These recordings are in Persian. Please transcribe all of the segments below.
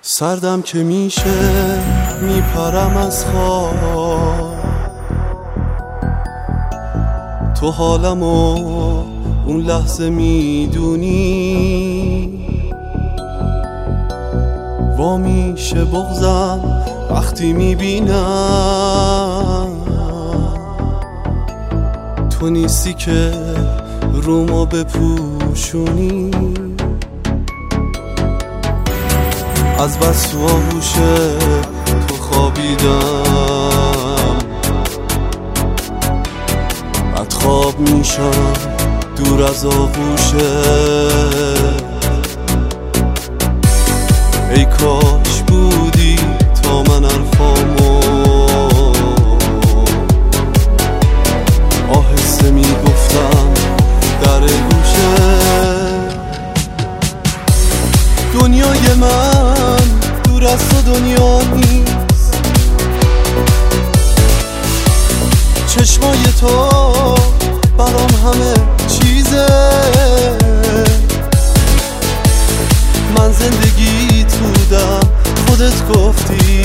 سردم که میشه میپرم از خواب، تو حالمو اون لحظه میدونی. وا میشه بغضم وقتی میبینم تو نیستی که رومو بپوشونی. از بس تو آغوش تو خوابیدم، بعد خواب میشم دور از آغوشه. ای کاش بودی تا من حرفامو آهسته میگفتم در گوشه. دنیای من دور از تو دنیا نیست، چشمای تو برام همه چیزه. من زندگیت بودم خودت گفتی،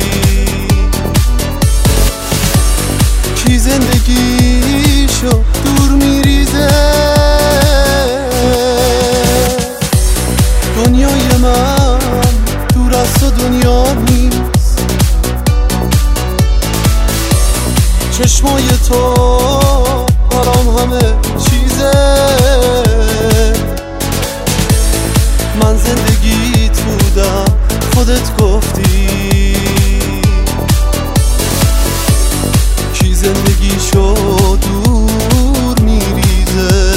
کی زندگیشو دور میریزه. دنیای من دور از تو دنیا نیست، چشمای تو برام همه چیزه. من زندگیت بودم خودت گفتی، کی زندگیشو دور میریزه.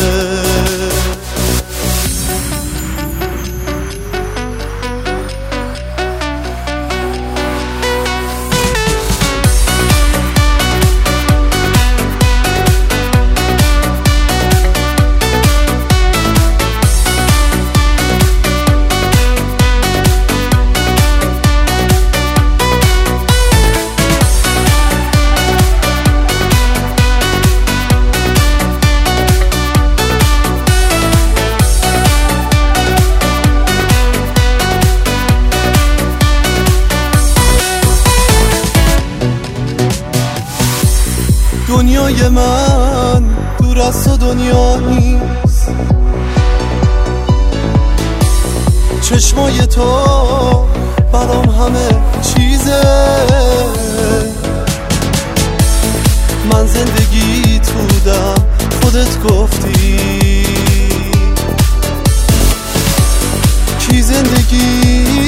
دنیای من دور از تو دنیا نیست، چشمای تو برام همه چیزه. من زندگیت بودم خودت گفتی، کی زندگی